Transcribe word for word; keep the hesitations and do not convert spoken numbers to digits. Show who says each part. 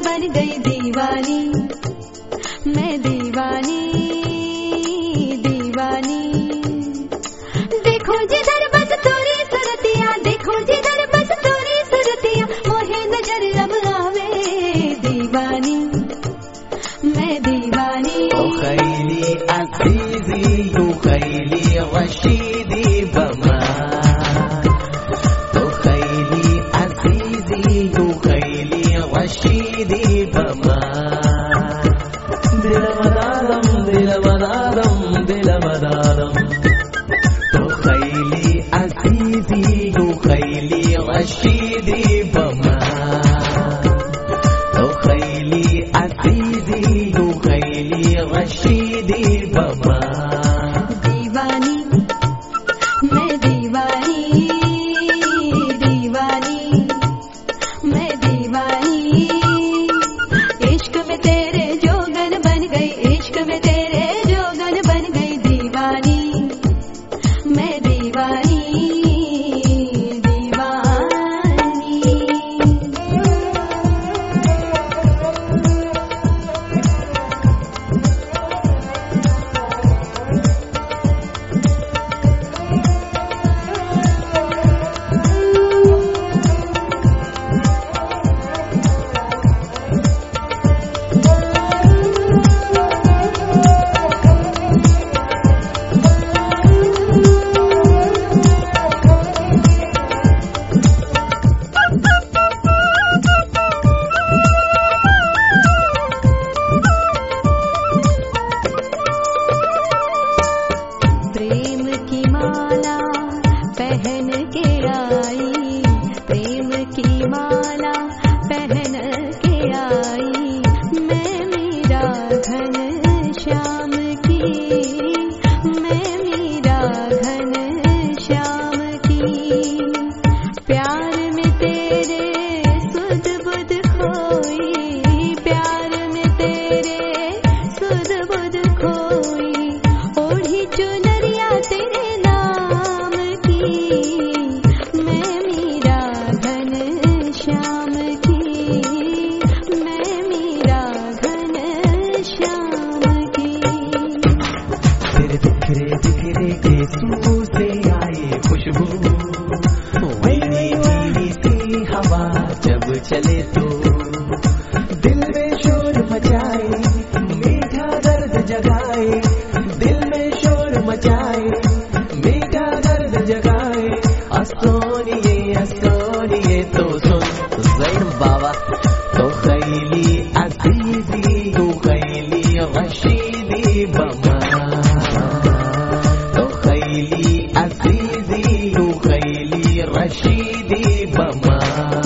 Speaker 1: बन गई दीवानी, मैं दीवानी दीवानी। देखो जिधर बस तोरी सुरतिया, देखो जिधर बस तोरी सुरतिया, मोहे नजर अब आवे दीवानी, मैं दीवानी।
Speaker 2: ओ खैली अजीजी यू खैली रशीदी बमा, ओ खैली अजीजी यू खैली रशीदी बमा। दिल मदारम दिल मदारम दिल मदारम, ओ खैली अजीजी यू खैली रशीदी बमा, ओ खैली अजीजी यू खैली रशीदी बमा।
Speaker 1: दीवानी मैं दीवानी दीवानी, मैं दीवानी। इश्क में तेरे जोगन बन गई, इश्क में तेरे जोगन बन गई दीवानी, मैं दीवानी दीवानी। प्रेम की माला पहन के आई, प्रेम की माला पहन के आई, मैं मीरा घन श्याम की, मैं मीरा घन श्याम की। प्यार में तेरे सुध बुध खोई, प्यार में तेरे सुध बुध खोई, ओढ़ी चुनरिया तेरे नाम की, मैं मीरा घन श्याम की, मैं मीरा घन श्याम की।
Speaker 2: तेरे बिखरे बिखरे केसों से आए खुशबू, मेरी नीली सी हवा जब चले तो दिल में शोर मचाए, मीठा दर्द जगाए, दिल में शोर मचाए, मीठा दर्द जगाए। असोनिए असोनिए तो सुन ज़ैन बाबा, तो खैली अजीजी यू खैली रशीदी बमा, तो खैली अजीजी यू खैली रशीदी बमा।